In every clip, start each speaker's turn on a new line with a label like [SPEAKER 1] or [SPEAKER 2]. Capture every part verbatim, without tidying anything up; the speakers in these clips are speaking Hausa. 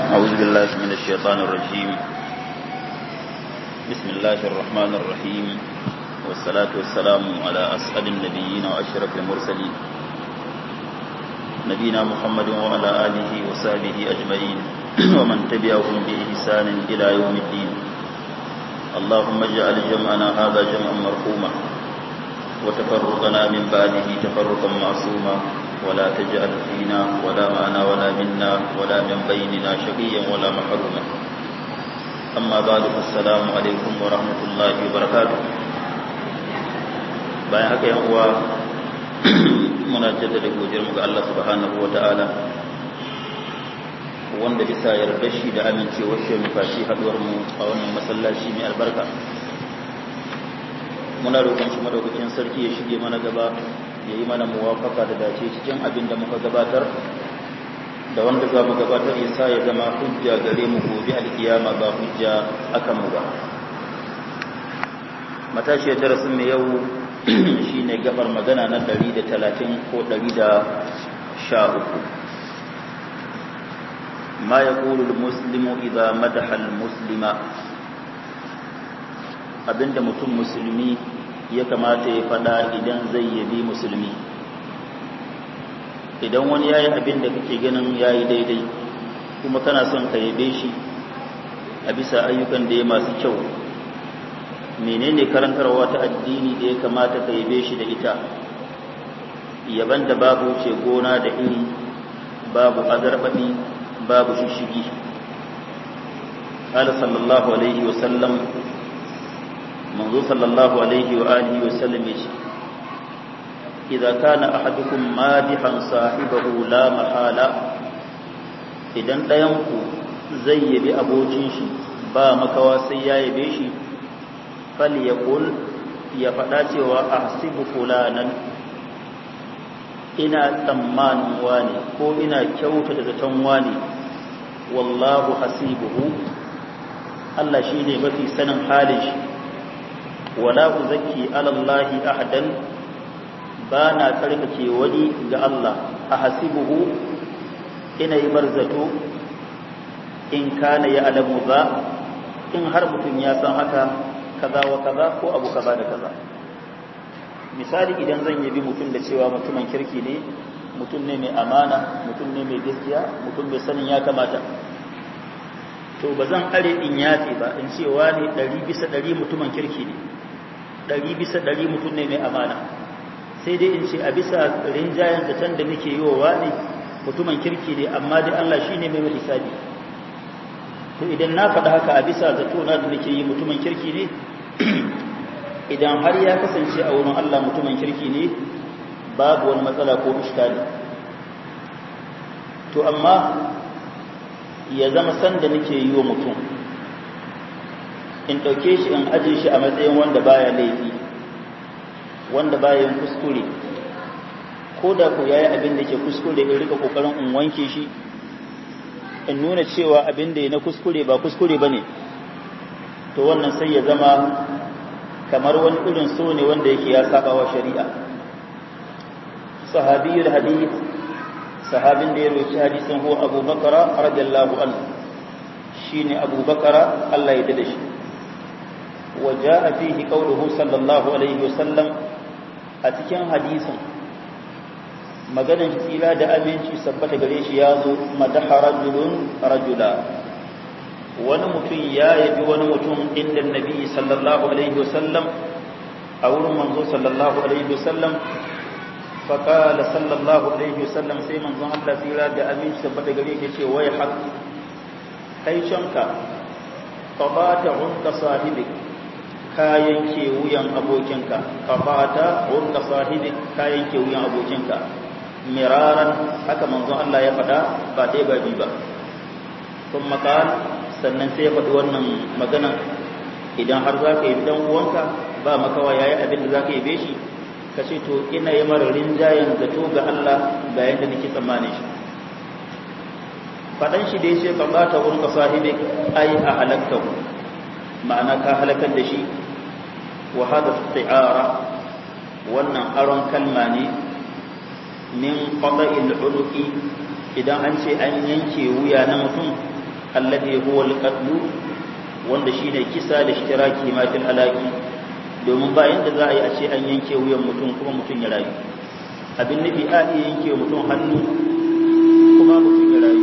[SPEAKER 1] أعوذ بالله من الشيطان الرجيم. بسم الله الرحمن الرحيم، والصلاة والسلام على أسعد النبيين وأشرف المرسلين نبينا محمد وعلى آله وصحبه أجمعين ومن تبعهم بإحسان إلى يوم الدين. اللهم اجعل جمعنا هذا جمعا مرحوما وتفرقنا من بعده تفرقا معصوما، ولا تجعل فينا ولا معنا ولا منا ولا من بيننا شقيا ولا محروما. أما بعد، السلام عليكم ورحمة الله وبركاته. bayan haka yan uwa, muna jaddada godiyar mu ga Allah subhanahu wataala wanda bisa yarda shi da amincewar shi mu fashi haduwar mu a wannan masallaci mai albarka. Muna roƙon shi madaukakin sarki ya shige mana gaba, ya yi mana muwafaka da dace cikin abin da muka gabatar da wanda za mu gabatar, ya sa ya zama hujja gare mu gobe alkiyama ba hujja akan mu ba. Matashiyar darasin mai yau shine gabar magana na ɗari da talatin ko ɗari da sha uku. ma yaqulu al-muslimu idha madaha al-muslima, abinda mutum musulmi ya kamata ya fada idan zai yabi musulmi. Idan wani yayi abin da kake ganin yayi daidai kuma kana son ka yabe shi a bisa ayyukan da ya masu kyau, menene karantarwa ta addini da ya kamata ka yabe shi da ita? Yaban da babu ce gona da iri, babu azarbabi, babu shishigi. Qala sallallahu alaihi wa sallam, manzo sallallahu alaihi wa alihi wa sallam yace, idza kana ahadukum madihan sahibahu la mahala, idan dayan ku zai yabi abokin shi ba makawa sai ya yabe shi, falyaqul, ya fada cewa ahsibu fulanan, ina tsammanin wani ko ina kyauta da zaton wani, wallahu hasibuhu, Allah shine mafi sanin halin shi, wala uzakki ala Allahi ahadan, ba na karkace wani ga Allah, ahasibuhu, ina yi barzato, in kana ya alamu ba, in har mutum ya san haka kaza wa kaza ko abu kaza da kaza. Misali, idan zan yabi mutum da cewa mutumin kirki ne, mutum ne mai amana, mutum ne mai gaskiya, mutum mai sanin ya kamata, to ba zan are in yafe ba in cewa ne ɗari bisa ɗari mutumin kirki ne, ɗari bisa ɗari mutum ne mai amana, sai dai in ce a bisa rinjayen zaton da nake yi wa ne mutumin kirki ne, amma dai Allah shi ne mai mai hisabi. To idan na faɗa haka a bisa zato na da nake yi mutumin kirki ne, idan har ya kasance a wurin Allah mutumin kirki ne, babu wani matsala ko iskali. To amma ya zama san da nake yi wa mutum, in ɗauke shi in aje shi a matsayin wanda baya laifi, wanda baya yin kuskure, ko da ku yayi abin da ke kuskure, in rika kokarin in wanke shi, in nuna cewa abin da ya na kuskure ba kuskure bane, to wannan sai ya zama kamar wani irin so ne wanda yake ya saba wa shari'a. Sahabiyul hadith, sahabin da ya roci hadisin huwa Abu Bakar radiyallahu anhu, shine Abu Bakar, Allah ya dade shi. Wa jaa fihi qawluhu sallallahu alaihi wasallam, a cikin hadisin maganar tsira da aminci sabbata gare shi ya zo, madaha rajulun rajula, wani mutum ya yabi wani mutum inda nabi sallallahu alaihi wasallam, a wurin manzo sallallahu alaihi wasallam. Faqala sallallahu alaihi wasallam, sai manzon Allah tsira da aminci sabbata gare shi ce, wai hak, kai canka, qabata unka sahibik, ka yanke wuyan abokinka, qabata unka sahibik, ka yanke wuyan abokinka. Miraran, haka manzon Allah ya faɗa ba dai ba bi ba. Kuma qal, sannan sai ya faɗi wannan magana, idan har za ka yi dan uwanka ba makawa yayi abin da za ka yi be shi, ka ce to ina yi mara rinjayen zato ga Allah ga yadda nake tsammanin shi. Faɗan shi dai sai ka bata wurin ka sahibi, ai a halakta, ma'ana ka halakar da shi. Wa hada isti'ara, wannan aron kalma ne min qada'il uluqi, idan an ce an yanke wuya na mutum alladhi huwa al-qatl wanda shine kisa da ishtiraki ma fil halaki domin ba yanda za a yi a ce an yanke wuyan mutum kuma mutum ya rayu abin nufi a iya yanke mutum hannu kuma mutum ya rayu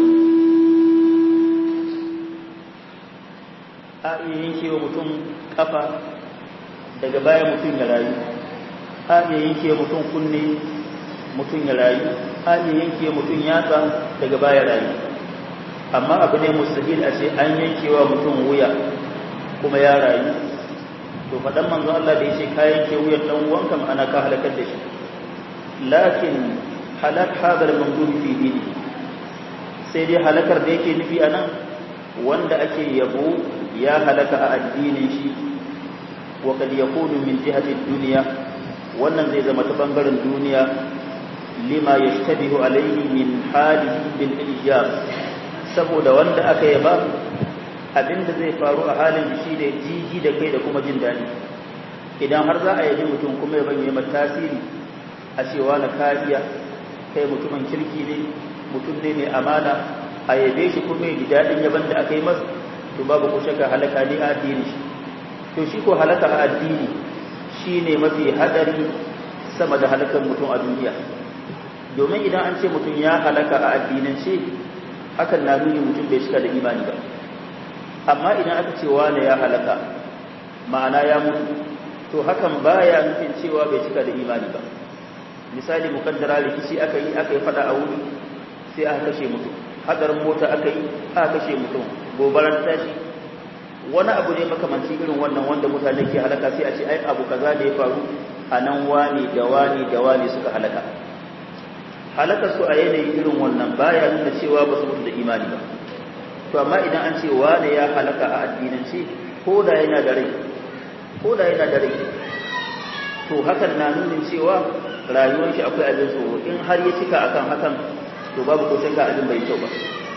[SPEAKER 1] a iya yanke wa mutum kafa daga baya mutum ya rayu a iya yanke mutum kunne mutum ya rayu a iya yanke mutum yatsa daga baya rayu amma abu ne mustahil a ce an yanke wa mutum wuya kuma ya rayu to faɗan manzo Allah da yace ka yanke wuyan dan uwanka ana ka halakar da shi lakin halak hadal mamdud fi dini sai dai halakar da yake nufi anan wanda ake yabo ya halaka a addinin shi wa kad yakunu min jihati dunya wannan zai zama ta bangaren duniya lima yashtabihu alayhi min halihi bil ijab saboda wanda aka yaba abinda zai faru a halin shi da jiji da kai da kuma jin dadi idan har za a yabi mutum kuma ya banye mata tasiri a cewa na kariya kai mutumin kirki ne mutum ne mai amana a yabe shi kuma ya ji dadin yaban da aka yi masa to babu ko shakka halaka ne a addini shi to shi ko halaka a addini shine mafi hadari sama da halakan mutum a duniya domin idan an ce mutum ya halaka a addinance hakan na nuni mutum bai cika da imani ba amma idan aka ce wani ya halaka ma'ana ya mutu to hakan baya nufin cewa bai cika da imani ba misali mukaddara rikici aka yi aka yi fada a wuri sai aka kashe mutum hadarin mota aka yi aka kashe mutum gobarar tashi wani abu ne makamanci irin wannan wanda mutane ke halaka sai a ce ai abu kaza da ya faru a nan wani da wani da wani suka halaka halaka su a yanayi irin wannan baya nuna cewa ba su mutu da imani ba to amma idan an ce wani ya halaka a addinance ko da yana da rai ko da yana da rai to hakan na nunin cewa rayuwar shi akwai abin tsoro in har ya cika akan hakan to babu ko shakka abin bai kyau ba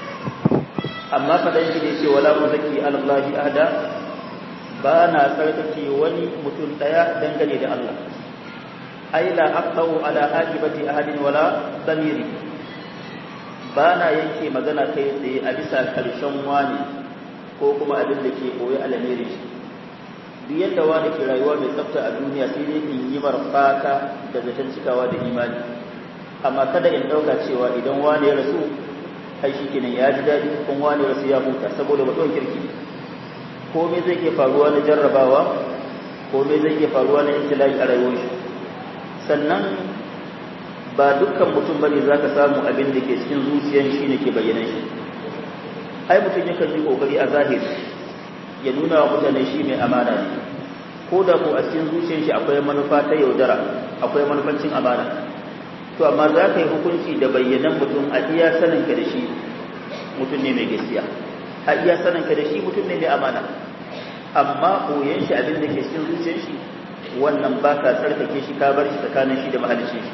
[SPEAKER 1] amma fadan shi ne ce wala uzaki alallahi ahada ba na tsarkake wani mutum daya dangane da Allah ai la aqtau ala akibati ahadin wala damiri ba na yanke magana kai tsaye a bisa karshen wani ko kuma abin da ke koyi alamiri shi duk yadda wani ke rayuwa mai tsafta a duniya sai dai in yi marfata da zaton cikawa da imani amma kada in dauka cewa idan wani ya rasu ai shi kenan ya ji daɗi kun wani rasu ya huta saboda mutum kirki komai zai ke faruwa na jarrabawa komai zai ke faruwa na intilai a rayuwar shi sannan ba dukkan mutum bane zaka samu abin da ke cikin zuciyar shi ne ke bayyana shi ai mutum yakan yi kokari a zahiri ya nuna wa mutane shi mai amana ne ko da ko a cikin zuciyar shi akwai manufa ta yaudara akwai manufancin amana to amma za ka yi hukunci da bayyanan mutum a iya saninka da shi mutum ne mai gaskiya a iya saninka da shi mutum ne mai amana amma koyon shi abin da ke cikin zuciyar shi wannan ba ka tsarkake shi ka bar shi tsakanin shi da mahalicin shi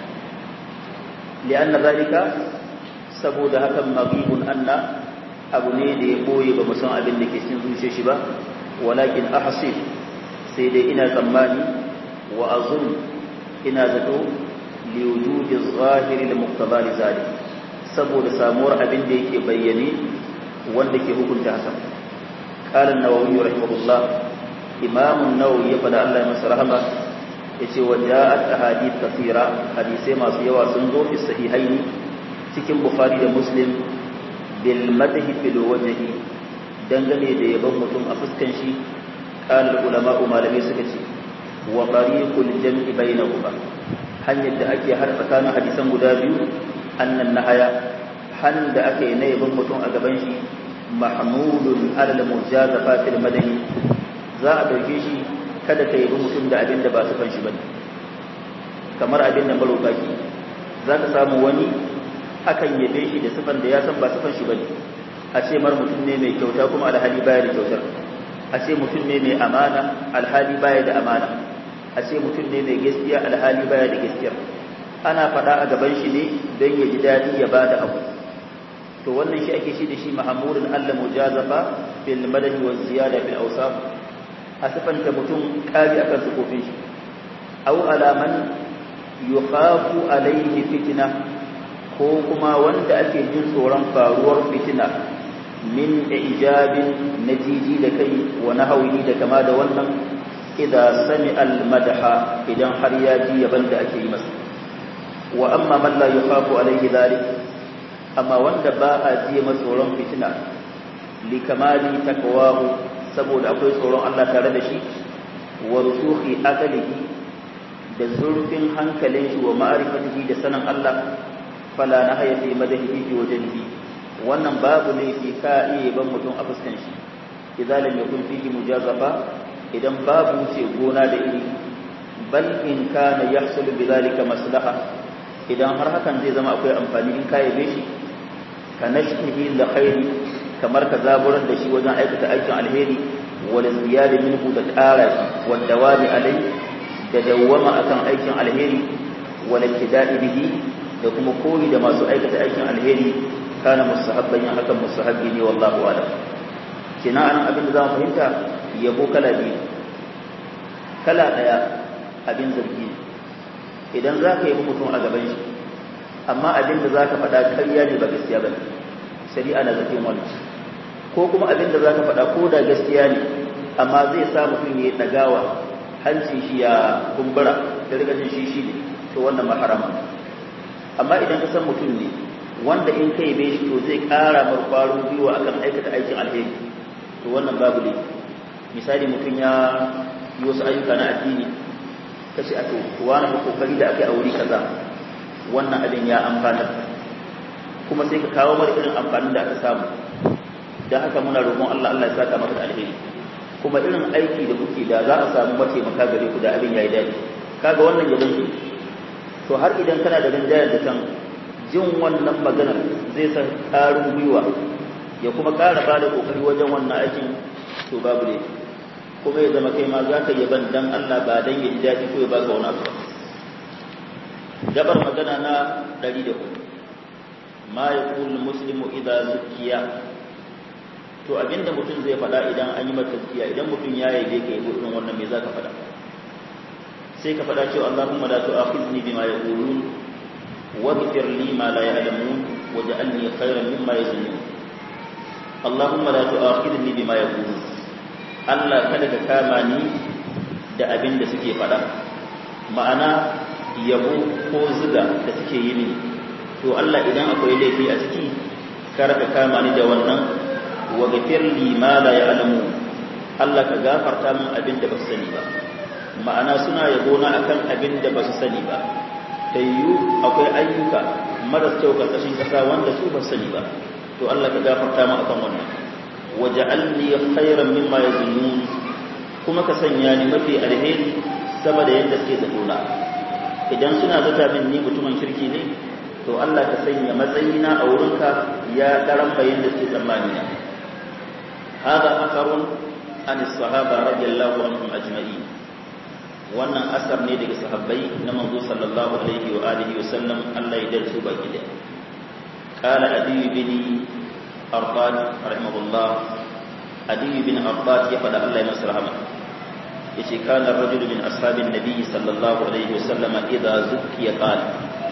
[SPEAKER 1] li'anna zalika saboda hakan maghibun anna abu ne da ya boye ba musan abin da ke cikin zuciyar shi ba walakin ahsib sai dai ina tsammani wa azun ina zato liwujudi zahiri da muqtaba zalik saboda samuwar abin da yake bayyane wanda ke hukunta hasan qala an-nawawi rahimahullah imam an-nawawi ya fada Allah ya masa rahama yace wa ja'at ahadith kathira hadisi masu yawa sun zo fi sahihaini cikin bukhari da muslim bil madhi fil wajhi dangane da yabon mutum a fuskan shi qala ulama malamai suka ce wa tariqul jam'i bainahuma hanyar da ake har tsakanin hadisan guda biyu annan nahaya han da ake na yabon mutum a gaban shi mahmudun alal mujazafa fil madani za a dauke shi kada ka yabi mutum da abin da ba su fan shi bane kamar abin da maroka ki za ka samu wani akan yabe shi da sifan da ya san ba sifan shi bane a ce mar mutum ne mai kyauta kuma alhali baya da kyautar a ce mutum ne mai amana alhali baya da amana a ce mutum ne mai gaskiya alhali baya da gaskiya ana faɗa a gaban shi ne don ya ji daɗi ya ba da abu to wannan shi ake shi da shi mahamurin Allah mujazafa fil madani wa ziyada fil awsaf a sifanta mutum kari akan sukofin shi aw alaman yukhafu alayhi fitna ko kuma wanda ake jin tsoron faruwar fitina min ijabin najiji da kai wa nahwi da kama da wannan idza sami al-madha idan har ya ji yaban da ake yi masa wa amma man la yukhafu alayhi dhalik amma wanda ba a ji masa tsoron fitina li kamali taqwahu saboda akwai tsoron Allah tare da shi wa rusukhi aqlihi da zurfin hankalin shi wa ma'rifatihi da sanin Allah fala nahaya fi madahihi fi wajhihi wannan babu ne fi ka iya ban mutum a fuskan shi idan lam yakun fihi mujazafa idan babu ce gona da iri bal in kana yahsulu bidhalika maslaha idan har hakan zai zama akwai amfani in ka yabe shi ka nashkihi da khairi kamar ka zaburar da shi wajen aikata aikin alheri wal ziyada minhu da ƙara shi wal dawami alai da dawwama akan aikin alheri wal ibtida'i bihi da kuma koyi da masu aikata aikin alheri kana mustahabban yin hakan mustahabbi ne wallahu a'lam kina anan abin da za mu fahimta yabo kala biyu kala daya abin zargi idan za ka yi mutum a gaban shi amma abin da za ka faɗa ƙarya ne ba gaskiya ba ne shari'a na zargin wani ko kuma abin da za ka faɗa ko da gaskiya ne amma zai sa mutum ya ɗagawa hancin shi ya kumbura da riga jin shi shi ne to wannan maharama amma idan ka san mutum ne wanda in kai bai shi to zai ƙara mar ƙwarin gwiwa akan aikata aikin alheri to wannan babu ne misali mutum ya yi wasu ayyuka na addini kace a to wani da kokari da aka yi a wuri kaza wannan abin ya amfana kuma sai ka kawo mara irin amfanin da aka samu dan haka muna roƙon Allah Allah ya saka maka da alheri kuma irin aiki da kuke da za a samu mataimaka gare ku da abin yayi dadi kaga wannan ya danki to har idan kana da rinjayar da kan jin wannan maganar zai sa ƙarin gwiwa ya kuma ƙara ba da ƙoƙari wajen wannan aikin to babu ne kuma ya zama kai ma za ka yaban dan Allah ba dan ya ji daɗi ko ya ba ka wani abu gabar magana na ɗari da hudu ma ya kuli muslimu idan zukiya to abinda mutum zai faɗa idan an yi mata zukiya idan mutum ya yabe ka yi irin wannan me za ka faɗa sai ka faɗa cewa Allahumma la tu'akhidni bima yaqulun واغفر لي ما لا يعلمون واجعلني خيرا مما يظنون اللهم لا تؤاخذني بما يقولون Allah kada ka kama ni da abin da suke faɗa ma'ana yabo ko zuga da suke yi mini to Allah idan akwai laifi a ciki kar ka kama ni da wannan waghfir li ma la ya'lamu Allah ka gafarta min abin da ba su sani ba ma'ana suna yabo na akan abin da ba su sani ba tayyu akwai ayyuka maras kyau karkashin kasa wanda su ba sani ba to Allah ka gafarta mu akan wannan waja'alni khairan mimma yazunnun kuma ka sanya ni mafi alheri sama da yadda suke zato na idan suna zata min ni mutumin kirki ne to Allah ka sanya matsayina a wurinka ya karan bayin da suke tsammani na hada akarun an as-sahaba radiyallahu anhum ajma'in wannan asar ne daga sahabbai na manzo sallallahu alaihi wa alihi wa sallam Allah ya darsu baki da qala adi bin arqad rahimahullah adi bin arqad ya fada Allah ya masa rahama yace kana rajul min ashabin nabi sallallahu alaihi wa sallam idza zukiya qala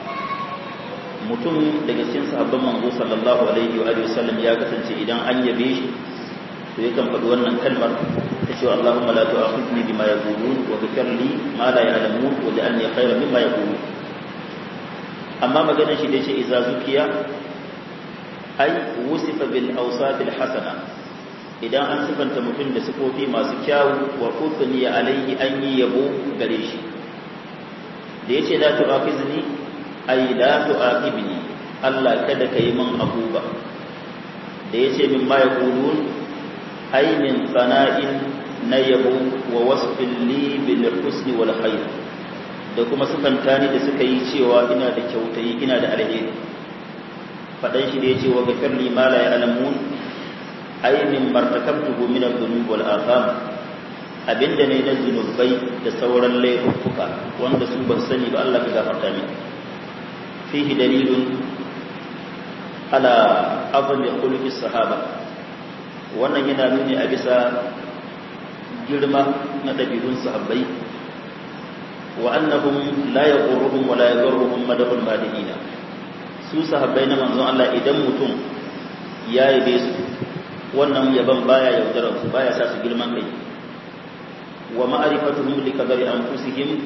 [SPEAKER 1] mutum daga cikin sahabban manzo sallallahu alaihi wa alihi wa sallam ya kasance idan an yabe shi to yakan faɗi wannan kalmar ta cewa Allahumma la tu'akhidni bima yaqulun wa ghfir li ma la ya'lamun wa ja'alni khayran mimma yaqulun amma maganar shi da yace idza zukiya ay wusifa bil awsaf al hasana idan an sifanta mutum da sifofi masu kyawu wa qutni alayhi an yi yabo gare shi da yace la tu'akhidni ay la tu'aqibni Allah kada kai min abuba da yace mimma yaqulun ay min sana'in na yabo wa wasfin li bil husni wal khair da kuma sifanta ni da suka yi cewa ina da kyautayi ina da alheri fadan shi da yace wa ghafir li ma la ya'lamun ay min martakabtuhu min adh-dhunub wal atham abinda ne na zunubai da sauran laifuka wanda su ban sani ba Allah ka gafarta mini fihi dalilun ala azmi khuluqi sahaba wannan yana nuni a bisa girma na ɗabi'un sahabbai wa annahum la yaqurruhum wa la yadurruhum madahul madihina su sahabbai na manzon Allah idan mutum ya yabe su wannan yaban baya yaudarar su baya sa su girman kai wa ma'rifatuhum li qadari anfusihim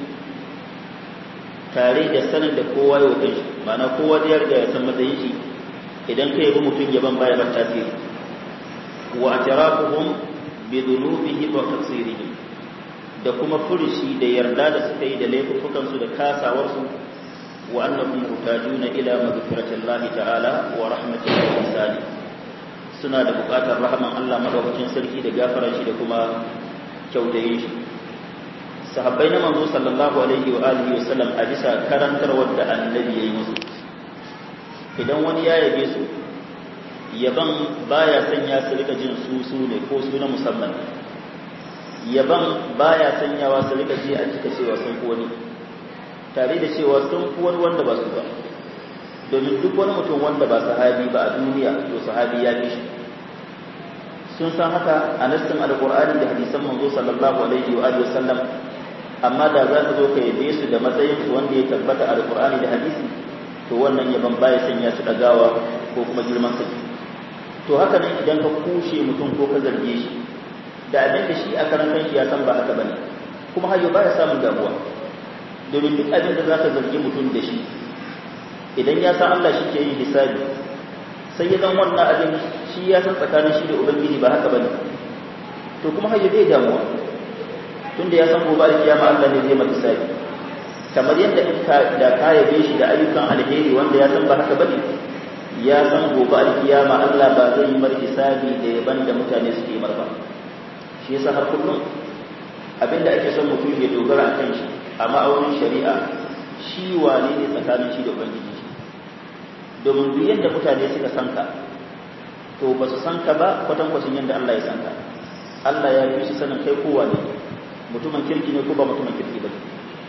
[SPEAKER 1] tare da sanin da kowa ya wuce shi ma'ana kowa da ya riga ya san matsayin shi idan kai yabi mutum yaban baya ba tasiri wa atarafuhum bi dhunubihi wa taqsirihi da kuma furushi da yarda da suka yi da laifukan su da kasawar su wa annahum mutajuna ila maghfiratillahi ta'ala wa rahmatihi wa ihsani suna da buƙatar rahman Allah madaukakin sarki da gafarar shi da kuma kyautayin shi sahabbai na manzo sallallahu alaihi wa alihi wa sallam a bisa karantarwar da annabi yayi musu idan wani ya yabe su yaban baya sanya su rika jin su su ne ko su na musamman yaban baya sanyawa su rika ji a cika cewa sun fi wani tare da cewa sun fi wani wanda ba su ba domin duk wani mutum wanda ba sahabi ba a duniya to sahabi ya fi shi sun san haka a nassin alqur'ani da hadisan manzo sallallahu alaihi wa alihi wasallam amma da za ka zo ka yabe su da matsayin su wanda ya tabbata a alqur'ani da hadisi to wannan yaban baya sanya su dagawa ko kuma girman kai to haka nan idan ka kushe mutum ko ka zarge shi da abin da shi a karan kanshi ya san ba haka bane kuma hayo baya samun damuwa domin duk abin da za ka zargi mutum da shi idan ya san Allah shi ke yin hisabi sai ya zan wannan abin shi ya san tsakanin shi da ubangiji ba haka bane to kuma hayo zai damuwa tunda ya san gobe alkiyama Allah ne zai mata hisabi kamar yadda in ka da ka yabe shi da ayyukan alheri wanda ya san ba haka bane ya san gobe alkiyama Allah ba zai yi mar hisabi da yaban da mutane suke yi mar ba shi yasa har kullum abinda ake son mutum ya dogara akan shi a ma'aunin shari'a shi wane ne tsakanin shi da ubangiji shi domin duk yadda mutane suka san ka to ba su san ka ba kwatankwacin yadda Allah ya san ka Allah ya fi su sanin kai kowa ne mutumin kirki ne ko ba mutumin kirki ba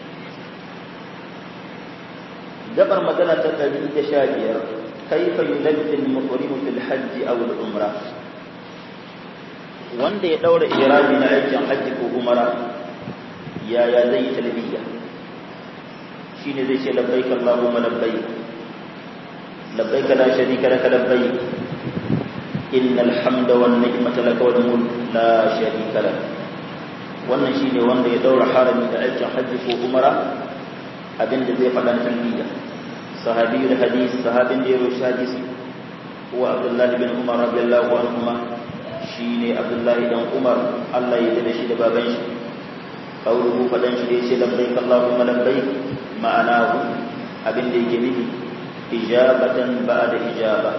[SPEAKER 1] gabar magana ta ɗari da sha biyar kaifa yulabbi al-muhrimu fil hajj aw al-umra wanda ya daura ihrami na aikin hajji ko umara yaya zai yi talbiya shine zai ce labbaik allahumma labbaik labbaik la sharika lak labbaik innal hamda wan ni'mata lak wal mulk la sharika lak wannan shine wanda ya daura harami da aikin hajji ko umara abinda zai faɗa na talbiya sahabiyul hadith sahabin da ya roshi hadisi huwa abdullahi bin umar radiyallahu anhuma shine abdullahi dan umar Allah ya yarda shi da baban shi qawluhu fadan shi da yace labbaik allahumma labbaik ma'anahu abinda yake nufi ijabatan ba'da ijaba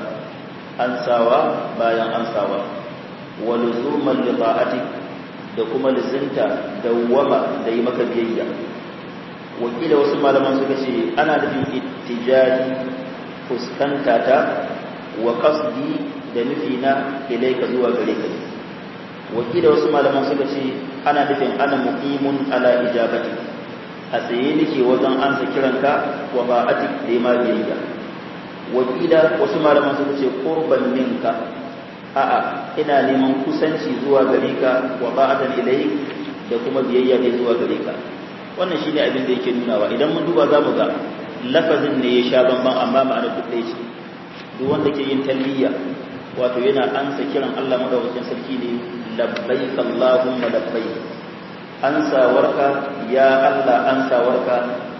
[SPEAKER 1] ansawa bayan ansawa wa luzuman li ta'atik da kuma lizinta dawwama da yi maka biyayya wakila wasu malaman suka ce ana nufin ittijari fuskanta ta wa qasdi da nufi na ilaika zuwa gare ka wakila wasu malaman suka ce ana nufin ana muqimun ala ijabati a tsaye nake wajen ansa kiranka wa ba'atik da ma biyayya wakila wasu malaman suka ce qurban minka a'a ina neman kusanci zuwa gare ka wa ba'atan ilayk da kuma biyayya ne zuwa gare ka wannan shine abin da yake nunawa idan mun duba zamu ga lafazin ne ya sha bamban amma ma'anar duk ɗaya ce duk wanda ke yin talbiya wato yana ansa kiran Allah madaukakin sarki ne labbaik allahumma labbaik ansawarka ya Allah ansawarka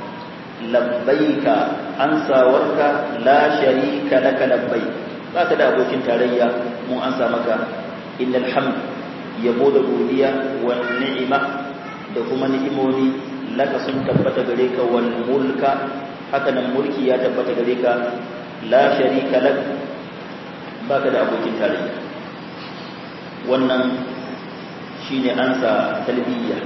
[SPEAKER 1] labbaika ansawarka la sharika laka labbaik baka da abokin tarayya mun ansa maka innal hamd yabo da godiya wa ni'ima da kuma ni'imomi laka sun tabbata gare ka wal mulka haka nan mulki ya tabbata gare ka la sharika lak baka da abokin tarayya wannan shine ansa talbiya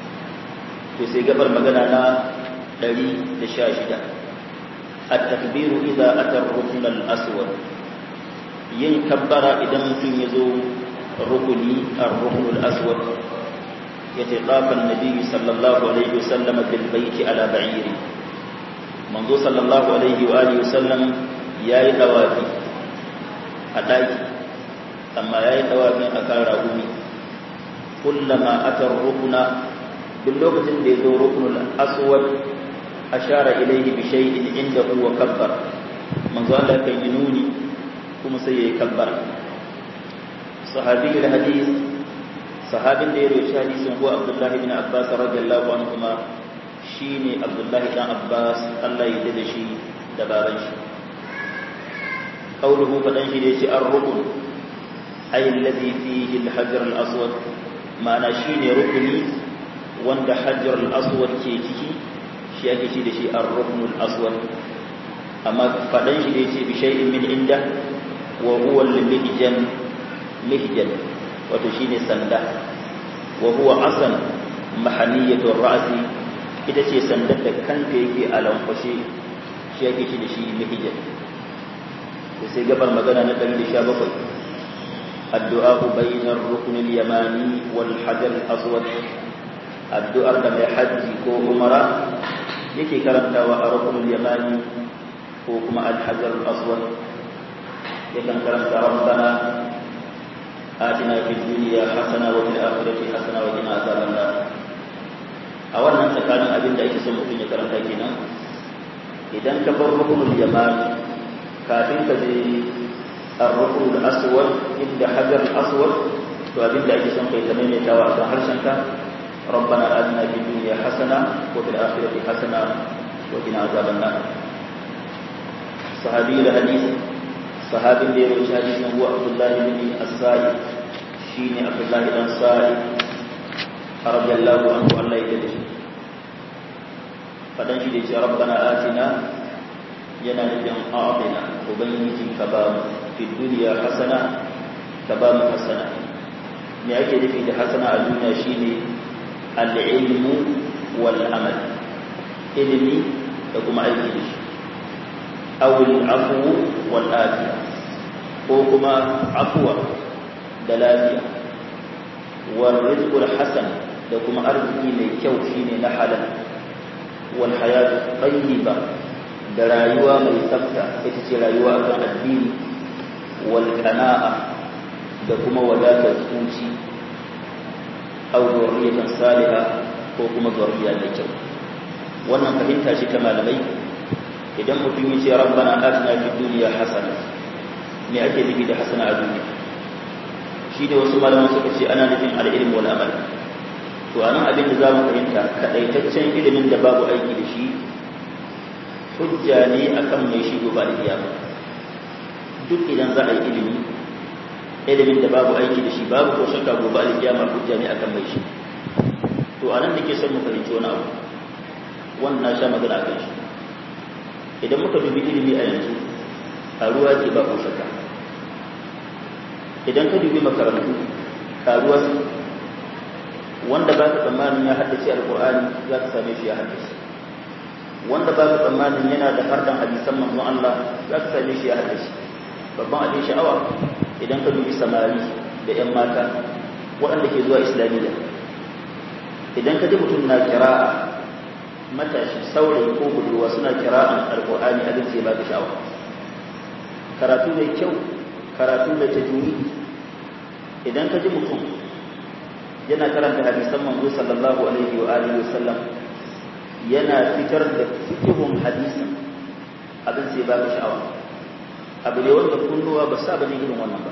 [SPEAKER 1] to sai gabar magana na ɗari da sha shida at-takbiru idza ata ar-rukn al-aswad yin kabbara idan mutum ya zo rukuni ar-rukn al-aswad يتقاف النبي صلى الله عليه وسلم في البيت على بعير منذ صلى الله عليه وآله وسلم ياي توافي أتاي أما ياي توافي أكار أمي كلما أتى الركن باللغة الذي ركن الأسود أشار إليه بشيء عنده وكبر من ظل كينوني كم سيكبر sahabi da hadis sahabin da ya rawaita hadisin ko Abdullah ibn Abbas radiyallahu anhuma shine Abdullah ibn Abbas Allah ya yarda shi da baban shi qawluhu fadan shi da yace ar-rukn ay alladhi fihi al-hajar al-aswad ma'ana shine rukuni wanda hajar al-aswad ke ciki shi ake ce da shi ar-rukn al-aswad amma fadan shi da yace bi shay'in min inda wa huwa al-mihjan mihjan wato shine sanda wa huwa asan mahaniyatu ar-ra'si ita ce sandar da kanta yake a lankwashe shi yake shi da shi mihjan to sai gabar magana na ɗari da sha bakwai addu'a bayna ar-rukn al-yamani wal hajar al-aswad addu'ar da mai haji ko umara yake karantawa a rukn al-yamani ko kuma al-hajar al-aswad yakan karanta rabbana آتنا في الدنيا حسنة وفي الآخرة حسنة وقنا عذاب النار أولا tsakanin abin da ake son mutum ya karanta kenan idan ka bar rukunul yaman kafin ka je ar-rukunul aswad inda hajar al-aswad to abin da ake son kai ta maimaitawa a harshen ka ربنا آتنا في الدنيا حسنة وفي الآخرة حسنة وقنا عذاب النار صحابي الحديث sahabin da ya rubuta hadisin huwa Abdullah ibn As-Sa'id shine Abdullah ibn Sa'id radiyallahu anhu Allah ya yarda shi fadan shi da ce rabbana atina yana nufin a'tina ubangiji ka ba mu fi dunya hasana ka ba mu hasana me ake nufi da hasana a duniya shine al-ilmu wal amal ilimi da kuma aiki da shi aw al-afwu wal afiya ko kuma afwa da lafiya wal rizqul hasan da kuma arziki mai kyau shine na halal wal hayatu tayyiba da rayuwa mai tsafta ita ce rayuwa kan addini wal qana'a da kuma wadatar zuci aw zurriyatan salihah ko kuma zurriya mai kyau wannan fahimta shi ta malamai idan mutum ya ce rabbana atina fid dunya hasana me ake nufi da hasana a duniya shi da wasu malaman suka ce ana nufin al-ilm wal amal to anan abin da zamu fahimta kadaitaccen ilimin da babu aiki da shi hujja ne akan mai shi gobe da kiyama duk idan za a yi ilimi ilimin da babu aiki da shi babu ko shakka gobe da kiyama hujja ne akan mai shi to anan nake son mu fahimci wani abu wannan sha magana akan shi idan muka dubi ilimi a yanzu karuwa ce ba ko shakka idan ka dubi makarantu karuwa ce wanda ba ka tsammanin ya haddace alkur'ani za ka same shi ya haddace wanda ba ka tsammanin yana da hardan hadisan manzon Allah za ka same shi ya haddace babban abin sha'awa idan ka dubi samari da yan mata waɗanda ke zuwa islamiyya idan ka ji mutum na kira'a matashi saurayi ko budurwa suna kira'an alkur'ani abin sai ba ka sha'awa karatu mai kyau karatu da tajwidi idan ka ji mutum yana karanta hadisan manzo sallallahu alaihi wa alihi wasallam yana fitar da fiqhun hadisin abin sai ba ka sha'awa abu ne wanda kunnuwa ba sa bane irin wannan ba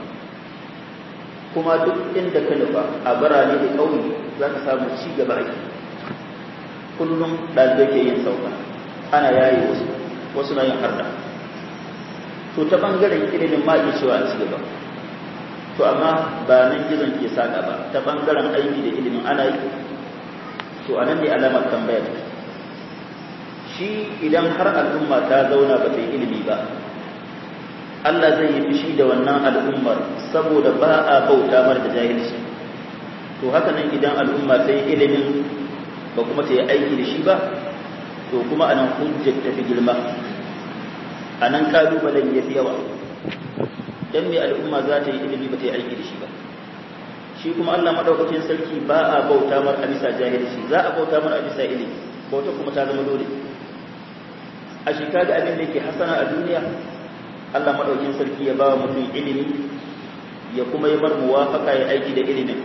[SPEAKER 1] kuma duk inda ka nufa a birane da ƙauye za ka samu ci gaba ake kullum ɗalibai ke yin sauka ana yayi wasu wasu na yin harda to ta ɓangaren ilimin ma iya cewa a ci gaba to amma ba nan gizon ke saka ba ta ɓangaren aiki da ilimin ana yi to a nan ne alamar tambaya shi idan har al'umma ta zauna ba ta yi ilimi ba Allah zai yi fushi da wannan al'ummar saboda ba a bauta mar da jahilci to haka nan idan al'umma ta yi ilimin ba kuma ta yi aiki da shi ba to kuma anan hujjar ta fi girma anan kalubalen ya fi yawa dan me al'umma za ta yi ilimi ba ta yi aiki da shi ba shi kuma Allah madaukakin sarki ba a bauta mar a bisa jahilci za a bauta mar a bisa ilimi bauta kuma ta zama dole a shi kaga abin da yake hasana a duniya Allah madaukakin sarki ya ba wa mutum ilimi ya kuma yi bar muwafaka ya aiki da ilimin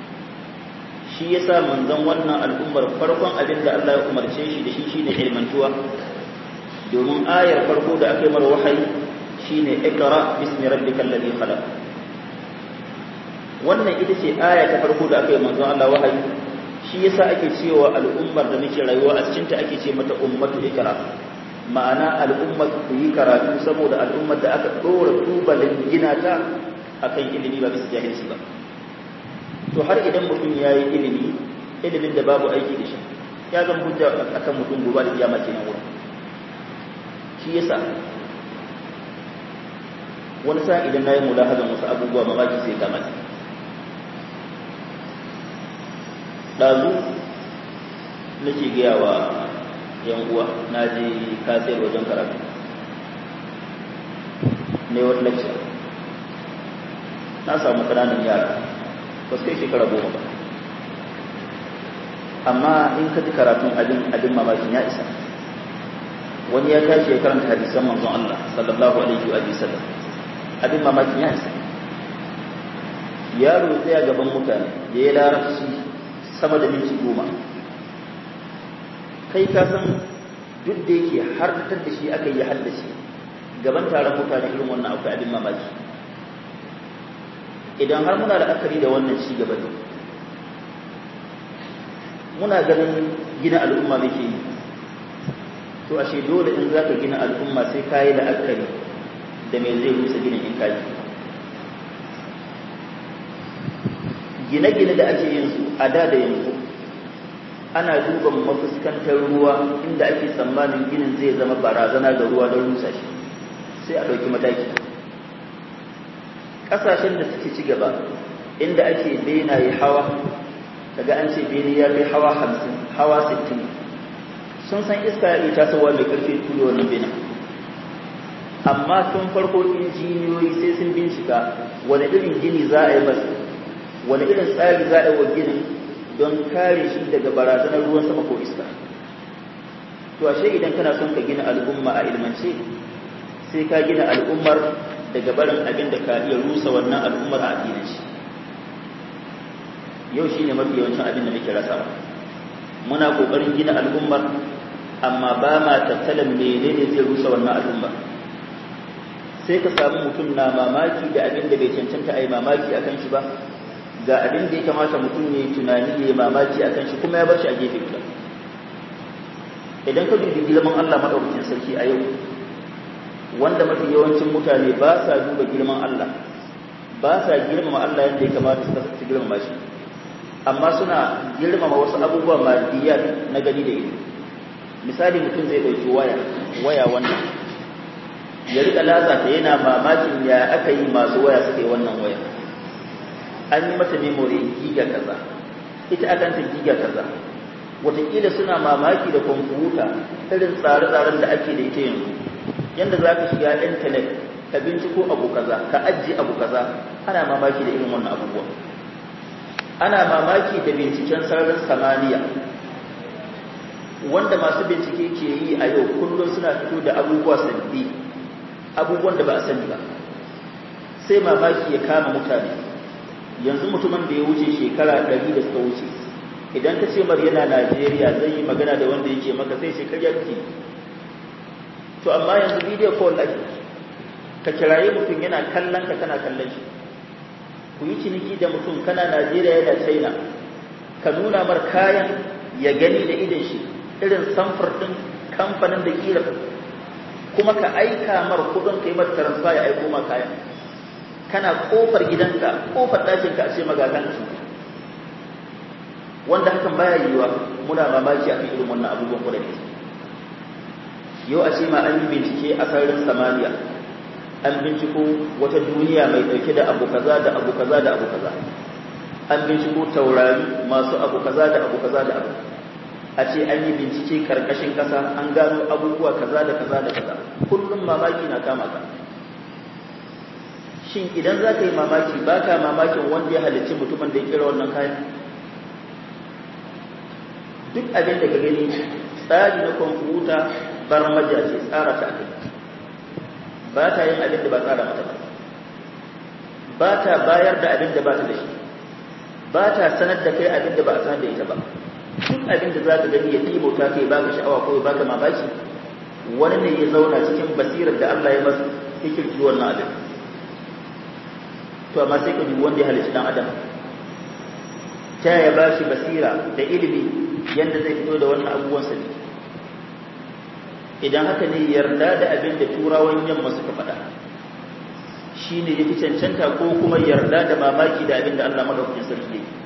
[SPEAKER 1] shi yasa manzon wannan al'ummar farkon abin da Allah ya umarce shi da shi shine ilmantuwa domin ayar farko da aka yi mar wahayi shine ikra bismi rabbikal ladhi khalaq wannan ita ce aya ta farko da aka yi manzon Allah wahayi, shi yasa ake cewa al'ummar da nake rayuwa a cikin ta ake ce mata ummatu ikra, ma'ana al'ummar ku yi karatu, saboda al'ummar da aka dora tubalin gina ta akan ilimi ba bisa jahilci ba. To har idan mutum ya yi ilimi, ilimin da babu aiki da shi, ya zama hujja akan mutum gobe da kiyama kenan wurin. Shi yasa wani sa idan nayi mulahazan wasu abubuwa mamaki sai kama ni. Dazu nake gaya wa yan uwa, na je kasayar wajen karatu ne wata lecture, na samu ƙananan yara ba su kai shekara goma ba, amma in ka ji karatun abin abin mamakin ya isa. Wani ya tashi ya karanta hadisan manzon Allah sallallahu alaihi wa sallam, abin mamakin ya isa. Yaro tsaya gaban mutane da ya larabci sama da minti goma, kai ka san duk da yake har da shi aka yi haddace gaban taron mutane irin wannan akwai abin mamaki. Idan har muna da akari da wannan ci gaba ne, muna ganin gina al'umma muke yi, to ashe dole in za ka gina al'umma sai ka yi la'akari da mai zai rusa ginin in kaji. Gine-gine da ake yin su a da da yanzu, ana duban mafuskantar ruwa inda ake tsammanin ginin zai zama barazana ga ruwa don rusa shi, sai a ɗauki mataki. Ƙasashen da suke ci gaba inda ake benaye hawa, daga an ce bene ya kai hawa hamsin, hawa sittin, sun san iska ya ita tasowa mai ƙarfi turo wannan benin, amma tun farko injiniyoyi sai sun bincika wani irin gini za a yi masa, wani irin tsari za a yi wa ginin don kare shi daga barazanar ruwan sama ko iska. To ashe idan kana son ka gina al'umma a ilmance, sai ka gina al'ummar daga barin abin da ka iya rusa wannan al'ummar a addinance. Yau shine mafi yawancin abin da muke rasawa. Muna kokarin gina al'ummar, amma ba ma tattalin menene zai rusa wannan al'ummar. Sai ka samu mutum na mamaki da abin da bai cancanta a yi mamaki a kan shi ba, ga abin da ya kamata mutum ne tunani ya yi mamaki a kan shi kuma ya bar shi a gefe guda. Idan ka dubi girman Allah maɗaukakin sarki a yau, wanda mafi yawancin mutane ba sa duba girman Allah, ba sa girmama Allah yadda ya kamata su girmama shi, amma suna girmama wasu abubuwa madiyat na gani da ido. Misali, mutum zai ɗauki waya waya wannan ya rika lazata yana mamakin ya aka yi masu waya suka yi wannan waya. An yi mata memory giga kaza, ita akan ta giga kaza. Wataƙila suna mamaki da kwamfuta irin tsare-tsaren da ake da ita yanzu, yanda za ka shiga intanet ka binciko abu kaza, ka ajiye abu kaza. Ana mamaki da irin wannan abubuwa. Ana mamaki da binciken sararin samaniya, wanda masu bincike ke yi a yau kullum suna fito da abubuwa sabbi, abubuwan da ba a sani ba. Sai mamaki ya kama mutane. Yanzu mutumin da ya wuce shekara ɗari da suka wuce, idan ka ce mar yana Najeriya zai yi magana da wanda yake maka sai shekara ke. To amma yanzu video call ake, ka kiraye mutum yana kallon ka kana kallon shi, ku yi ciniki da mutum kana Najeriya yana China, ka nuna mar kayan ya gani da idan shi, irin samfur ɗin kamfanin da kira, kuma ka aika mar kudin ka yi mar transfer ya aiko ma kayan. Kana kofar gidanka, kofar ɗakinka a ce magagan su, wanda hakan baya yiwa. Muna mamaki a kan irin wannan abubuwan kudade. Yau a ce ma an yi bincike a sararin samaniya, an binciko wata duniya mai ɗauke da abu kaza da abu kaza da abu kaza, an binciko taurari masu abu kaza da abu kaza da abu. A ce an yi bincike karkashin ƙasa, an gano abubuwa kaza da kaza da kaza. Kullum mamaki na kama ka. Shin idan za ka yi mamaki, ba ka mamakin wanda ya halicci mutumin da ya kira wannan kayan? Duk abin da ka gani tsari na kwamfuta barmaja ce, tsara ta kai, ba ta yin abin da ba tsara mata ba, ba ta bayar da abin da ba ta da shi, ba ta sanar da kai abin da ba a sanar da ita ba. Duk abin da za ka gani ya ɗibo ta kai ba ka sha'awa ko ba ka mamaki, wani ne ya zauna cikin basirar da Allah ya masa ya kirkiri wannan abin. to amma sai ka dubi wanda ya halicci dan adam ta ya ba shi basira da ilimi yanda zai fito da wannan abubuwan sa idan haka ne yarda da abin da turawan yamma suka faɗa shine yafi cancanta ko kuma yarda da mamaki da abin da Allah madaukakin sarki yake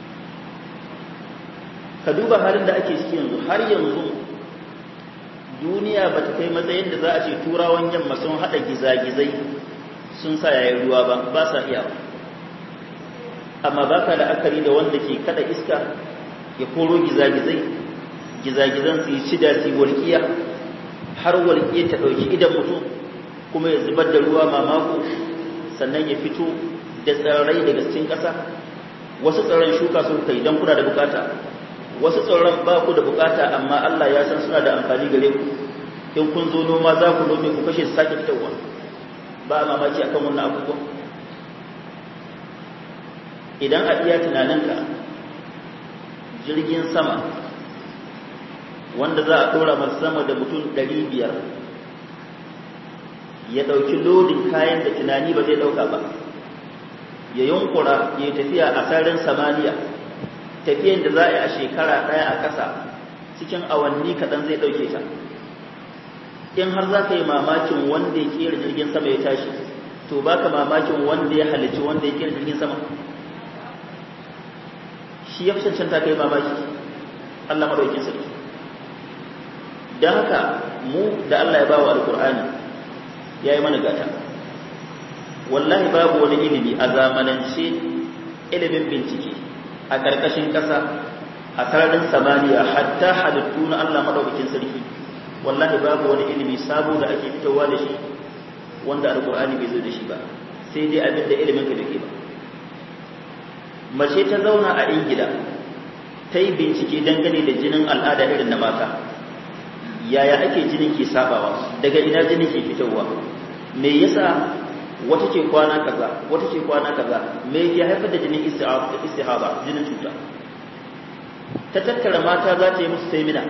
[SPEAKER 1] ka duba halin da ake ciki yanzu har yanzu duniya ba ta kai matsayin da za a ce turawan yamma sun haɗa gizagizai sun sa yayin ruwa ba ba sa iya amma ba ka la'akari da wanda ke kada iska ya koro gizagizai gizagizan su yi cida su walƙiya har walƙiya ta ɗauki idan mutum kuma ya zubar da ruwa mamako sannan ya fito da tsirrai daga cikin ƙasa wasu tsirran shuka sun kai don kuna da bukata wasu tsirran ba ku da bukata amma Allah ya san suna da amfani gare ku in kun zo noma za ku nome ku kashe su sake fitowa ba a mamaki akan wannan abubuwa idan a iya tunaninka jirgin sama wanda za a ɗora masu sama da mutum ɗari biyar ya ɗauki lodin kayan da tunani ba zai ɗauka ba ya yunkura ya tafiya a sararin samaniya tafiyan da za a yi a shekara ɗaya a ƙasa cikin awanni kaɗan zai ɗauke ta in har za ka yi mamakin wanda ya ƙera jirgin sama ya tashi to ba ka mamakin wanda ya halicci wanda ya ƙera jirgin sama shi ya fi cancanta ka yi mamaki Allah maɗaukin sarki don haka mu da Allah ya ba wa alƙur'ani ya yi mana gata wallahi babu wani ilimi a zamanance ilimin bincike a ƙarƙashin ƙasa a sararin samaniya hatta halittu na Allah maɗaukakin sarki wallahi babu wani ilimi sabo da ake fitowa da shi wanda alƙur'ani bai zo da shi ba sai dai abin da ilimin ka dake ba mace ta zauna a ingila ta yi bincike dangane da jinin al'ada irin na mata yaya ake jinin ke sabawa daga ina jinin ke fitowa me yasa wata ce kwana kaza wata ce kwana kaza me yake haifar da jinin istihaba jinin cuta ta tattara mata za ta yi musu semina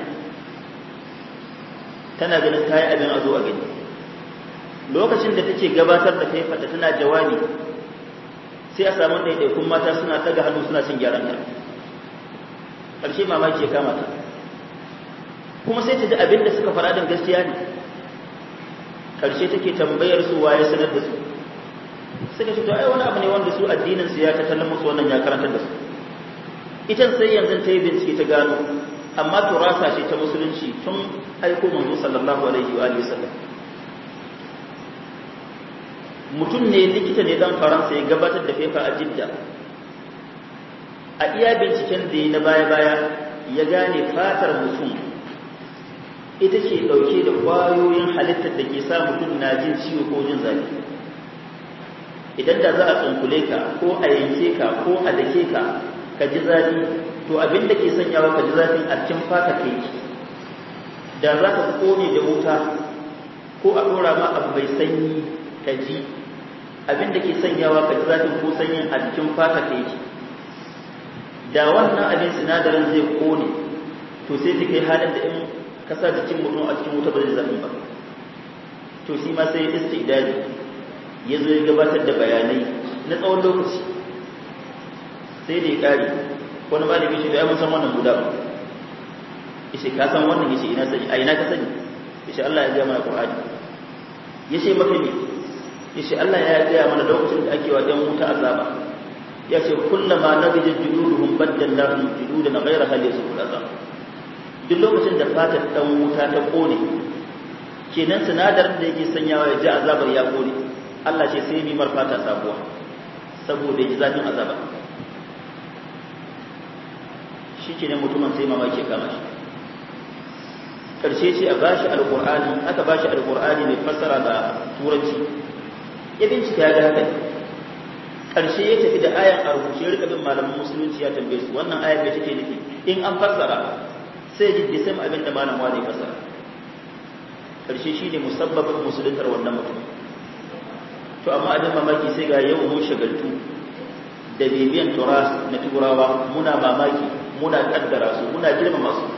[SPEAKER 1] tana ganin kayi abin a zo a gani lokacin da take gabatar da faifarta tana jawabi sai a samu ɗaiɗaikun mata suna ɗaga hannu suna cin gyaran ta ƙarshe mamaki ya kama ta kuma sai ta ji abin da suka faɗa din gaskiya ne ƙarshe take tambayar su waye sanar da su suka ce to ai wani abu ne wanda su addinin su ya tattalin musu wannan ya karantar da su ita sai yanzu ta yi bincike ta gano amma turasa ce ta musulunci tun aiko manzo sallallahu alaihi wa alihi wasallam mutum ne likita ne dan faransa ya gabatar da fefa a jidda a iya binciken da na baya baya ya gane fatar mutum ita ce dauke da kwayoyin halittar da ke sa mutum na jin ciwo ko jin zafi idan da za a tsunkule ka ko a yanke ka ko a dake ka ka ji zafi to abin da ke sanyawa ka ji zafin a cikin fata kai da za ka kone da wuta ko a dora ma abu mai sanyi ka ji abin da ke sanyawa ka ji zafin ko sanyin a cikin fata kai da wannan abin sinadarin zai kone to sai ta kai halin da in ka sa jikin mutum a cikin wuta ba zai zafi ba to shi ma sai istidadi ya zo ya gabatar da bayanai na tsawon lokaci sai da ya ƙari wani malami shi da ya musan wannan guda ba ishe ka san wannan yace ina sani a ina ka sani yace Allah ya gaya mana Qur'ani yace maka ne yace Allah ya gaya mana lokacin da ake wa ɗan wuta azaba yace kullama nabijat juluduhum baddalnahum juludan ghayraha liyasuqul azab duk lokacin da fatar ɗan wuta ta kone kenan sinadarin da yake sanyawa ya ji azabar ya kone Allah ce sai mi marfata sabuwa saboda ji zafin azaba shi ke ne mutumin sai mamaki kama shi ƙarshe ce a bashi alƙur'ani aka bashi alƙur'ani mai fassara da turanci ya bincika ya ga haka ne ƙarshe ya tafi da ayan a rubuce ya rika bin malamin musulunci ya tambaye su wannan ayan mai take nufi in an fassara sai ji da sai abin da malam wani fassara ƙarshe shi ne musabbabin musuluntar wannan mutum to amma abin mamaki sai ga yau mun shagaltu da bibiyan turas na turawa muna mamaki muna kaddara su muna girmama su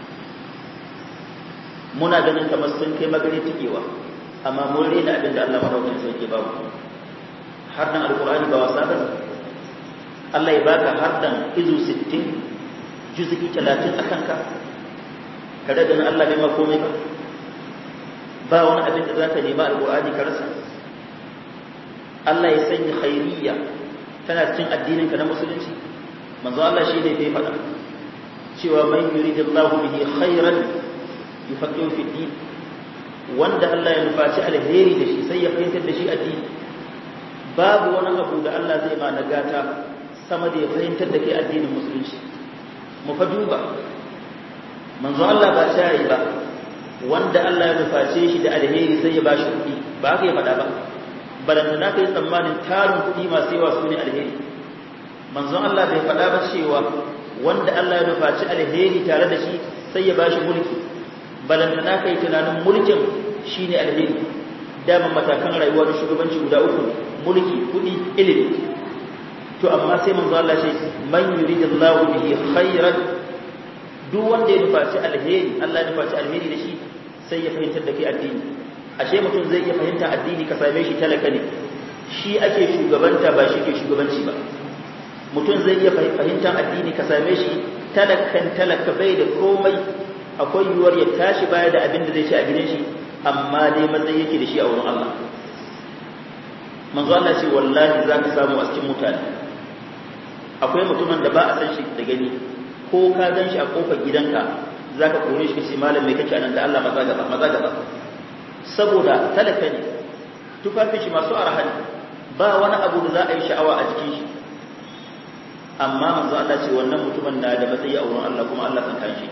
[SPEAKER 1] muna ganin kamar sun kai magari tikewa amma mun rena abin da Allah madaukakin sarki ba mu hardan alqur'ani ba wasa bane Allah ya baka hardan izu sittin juz'i talatin akan ka kada dan Allah bai ma komai ba ba wani abin da zaka nema alqur'ani ka rasa Allah ya sanya khairiyya tana cikin addininka na musulunci manzo Allah shi ne bai faɗa cewa man yuridillahu bihi khairan yufaqihu fi din wanda Allah ya nufaci alheri da shi sai ya fahimtar da shi addini babu wani abu da Allah zai ma nagata sama da ya fahimtar da kai addinin musulunci mu fa duba manzo Allah ba shari ba wanda Allah ya nuface shi da alheri sai ya bashi kuɗi ba haka ya faɗa ba balanta na kai tsammanin tarin kuɗi masu yawa su ne alheri manzon Allah bai faɗa ba cewa wanda Allah ya nufaci alheri tare da shi sai ya bashi mulki balanta na kai tunanin mulkin shine alheri daman matakan rayuwa da shugabanci guda uku mulki kuɗi ilimi to amma sai manzon Allah ce man yuridillahu bihi khairan duk wanda ya nufaci alheri Allah ya nufaci alheri da shi sai ya fahimtar da kai addini ashe mutum zai iya fahimta addini ka same shi talaka ne shi ake shugabanta ba shi ke shugabanci ba mutum zai iya fahimtar addini ka same shi talakan talaka bai da komai akwai yiwuwar ya tashi baya da abin da zai ci a gidan shi amma dai matsayi yake da shi a wurin Allah manzo Allah ce wallahi za ka samu a cikin mutane akwai mutumin da ba a san shi da gani ko ka gan shi a kofar gidanka za ka kore shi ka ce malam mai kake anan da Allah maza gaba maza gaba saboda talaka ne tufafin shi masu arha ne ba wani abu da za a yi sha'awa a jikin shi amma manzo Allah ce wannan mutumin na da matsayi a wurin Allah kuma Allah kan kan shi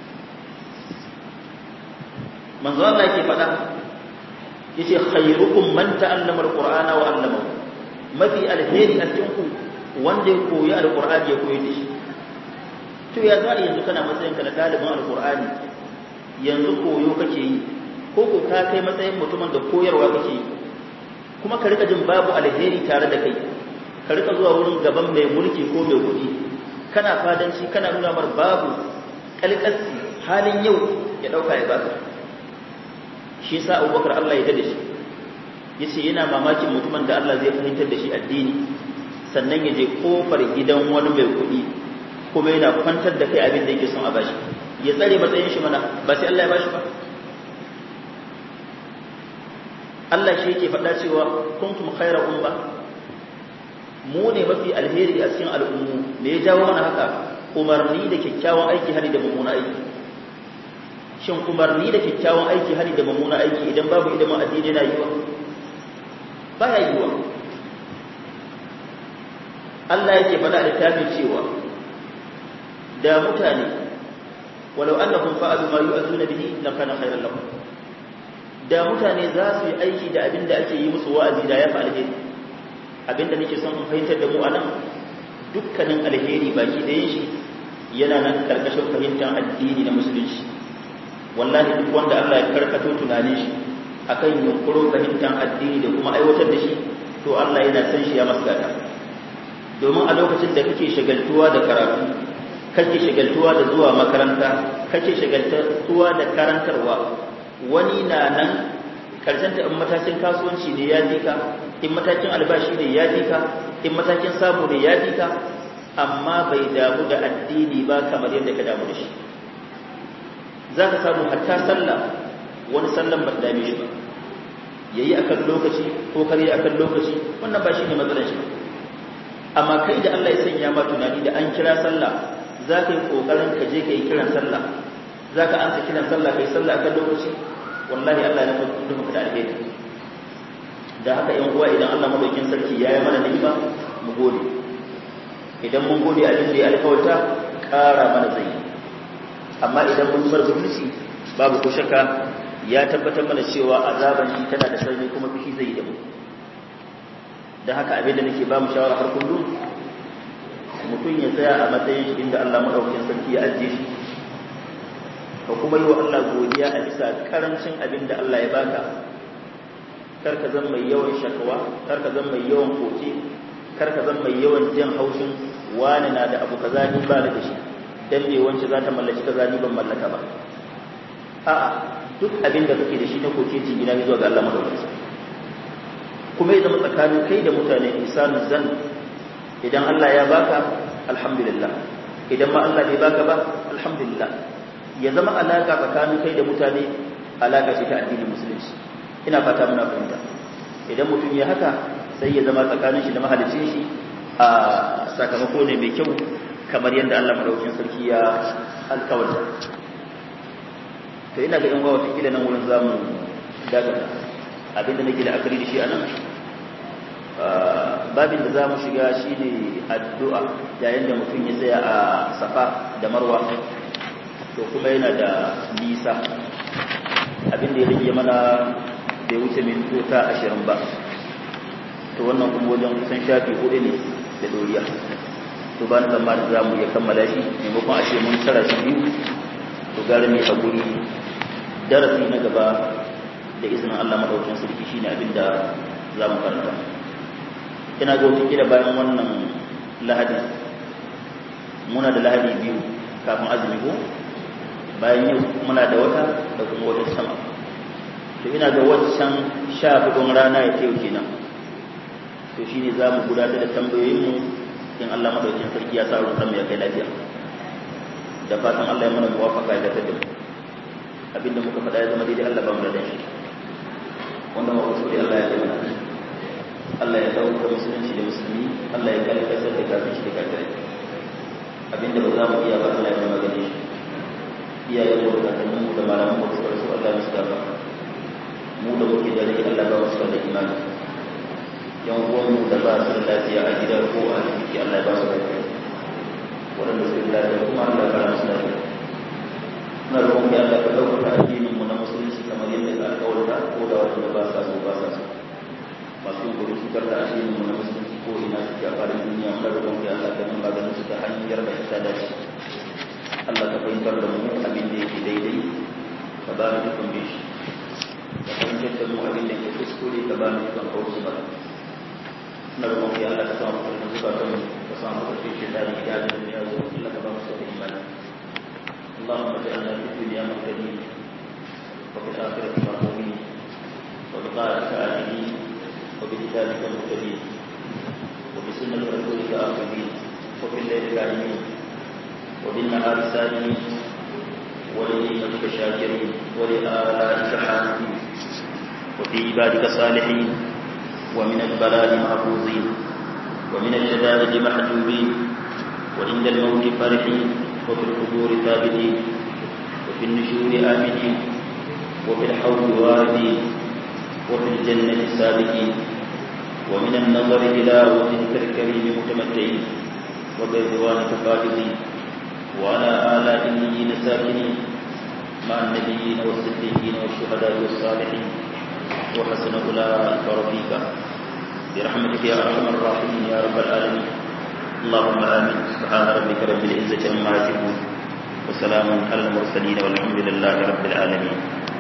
[SPEAKER 1] manzo Allah yake faɗa yace khairukum man ta'allama alqur'ana wa 'allamahu mafi alheri a cikin ku wanda ya koyi alqur'ani ya koyi da shi to ya za yanzu kana matsayin ka na dalibin alqur'ani yanzu koyo kake yi ko ko ka kai matsayin mutumin da koyarwa kake yi kuma ka rika jin babu alheri tare da kai ka rika zuwa wurin gaban mai mulki ko mai kuɗi kana fadanci kana nuna mar babu kalkasi halin yau ya dauka ya baka shi yasa Abubakar Allah ya dade shi yace yana mamakin mutumin da Allah zai fahimtar da shi addini sannan ya je kofar gidan wani mai kuɗi kuma yana kwantar da kai abin da yake son a bashi ya tsare matsayin shi mana ba sai Allah ya bashi ba Allah shi yake faɗa cewa kuntum khayra umma mu ne mafi alheri a cikin al'ummu me ya jawo mana haka umarni da kyakkyawan aiki hari da mummuna aiki shin umarni da kyakkyawan aiki hari da mummuna aiki idan babu ilimin addini yana yiwa baya yiwa Allah yake faɗa da littafin cewa da mutane walau annahum fa'alu ma yu'azuna bihi lakana khayran lahum da mutane za su yi aiki da abin da ake yi musu wa'azi da ya fi alheri abin da nake son in fahimtar da mu a nan dukkanin alheri baki ɗayan shi yana nan karkashin fahimtar addini na musulunci wallahi duk wanda Allah ya karkato tunanin shi akan yunkurin fahimtar addini da kuma aiwatar da shi to Allah yana san shi ya masgata domin a lokacin da kake shagaltuwa da karatu kake shagaltuwa da zuwa makaranta kake shagaltuwa da karantarwa wani na nan karshen ta in matakin kasuwanci ne ya dika in matakin albashi ne ya dika in matakin samu ne ya dika amma bai damu da addini ba kamar yadda ka damu da shi za ka samu hatta sallah wani sallan ba dame shi ba yayi akan lokaci ko kare akan lokaci wannan ba shi ne matsalar shi amma kai da Allah ya sanya ma tunani da an kira sallah za ka yi kokarin ka je ka yi kiran sallah za ka ansa kiran sallah kai sallah akan lokaci wallahi Allah ya mutu maka da alheri da haka yan uwa idan Allah madaukin sarki ya yi mana ni'ima mu gode idan mun gode abin da ya alkawarta ƙara mana zai amma idan mun bar butulci babu ko shakka ya tabbatar mana cewa azaban shi tana da sarri kuma fushi zai yi da mu da haka abin da nake ba mu shawara har kullum mutum ya tsaya a matsayin shi inda Allah madaukin sarki ya ajiye shi ka kuma yi wa Allah godiya a bisa karancin abin da Allah ya baka karka zan mai yawan shakawa karka zan mai yawan koke karka zan mai yawan jin haushin wani na da abu kaza ni ba da shi dan me wance za ta mallaki kaza ni ban mallaka ba a'a duk abin da kake da shi na koke ci gina zuwa ga Allah madaukakin sarki kuma ya zama tsakanin kai da mutane ihsanul zan. Idan Allah ya baka alhamdulillah, idan ma Allah bai baka ba alhamdulillah. Ya zama alaka tsakanin kai da mutane alaka ce ta addinin musulunci. Ina fata muna fahimta. Idan mutum ya haka sai ya zama tsakanin shi da mahalicin shi a sakamako ne mai kyau kamar yadda Allah madaukakin sarki ya alkawarta. To ina ga yan wawa fikila nan wurin zamu daga abinda nake da akari da shi anan. Babin da zamu shiga shine addu'a yayin da mutum ya tsaya a Safa da Marwa, to kuma yana da nisa. Abinda ya rage mana bai wuce mintota ashirin ba, to wannan kuma wajen kusan shafi hudu ne da doriya. To ba na zama da za mu iya kammala shi maimakon a ce mun tsara shi biyu, to gara mai haƙuri. Darasi na gaba da izinin Allah maɗaukin sarki shine abin da za mu karanta. Ina ga wata kila bayan wannan lahadi, muna da lahadi biyu kafin azumi ko bayan yau muna da wata da kuma wata sama. To ina ga wancan sha hudun rana ya ce kenan, to shine za mu gudanar da tambayoyinmu in Allah madaukakin sarki ya sa ruwan mu ya kai lafiya. Da fatan Allah ya mana muwafaka da tadda abinda muka faɗa ya zama daidai, Allah ba mu da shi wanda ma wasu Allah ya kai mana. Allah ya dauka musulunci da musulmi, Allah ya kare kasar da kafirci da kafirai. Abinda ba za mu iya ba Allah ya mana magani. Iyayen mu da kakannin mu da malaman mu da su Allah ya musu gafa. Mu da muke da rai Allah ba mu da imani. Yan uwanmu da ba su da lafiya a gida ko a jiki Allah ya ba su lafiya, waɗanda su da lafiya kuma Allah ya kara musu lafiya. Muna roƙon ya Allah ka ɗaukaka addinin mu na musulunci kamar yadda ka alƙawarta, ko da wanda ba sa so ba sa so. Masu yin gudu cutar da addinin mu na musulunci ko ina suke a faɗin duniya, muna roƙon ya Allah ka nuna ganin su ta hanyar da ta dace. Allah ka fahimtar da mu abin da yake daidai, ka ba mu dukkan bishi. Ka fahimtar da mu abin da yake kuskure, ka ba mu dukkan kauce ba. نرجو في الله تسامح المنزبة تسامح في شتات إجابة الدنيا وإلا كبار سوء الإيمان. اللهم اجعلنا في الدنيا مهتدين وفي الآخرة مرحومين وبطاعتك آمنين وبكتابك مهتدين وبسنة رسولك آخذين وفي الليل قائمين وبالنهار سالمين ولنعمتك شاكرين ولآلائك حامدين وفي عبادك صالحين ومن البلاء محفوظين ومن الشدائد محجوبين وعند الموت فرحين وفي القبور ثابتين وفي النشور آمنين وفي الحوض واردين وفي الجنة سابقين ومن النظر إلى وجهك الكريم متمتعين وبرضوانك قابضين وعلى آلاء النبيين ساكنين مع النبيين والصديقين والشهداء والصالحين وحسن أولئك رفيقا برحمتك يا أرحم الراحمين يا رب العالمين. اللهم آمين. سبحان ربك رب العزة عما يصفون وسلام على المرسلين والحمد لله رب العالمين.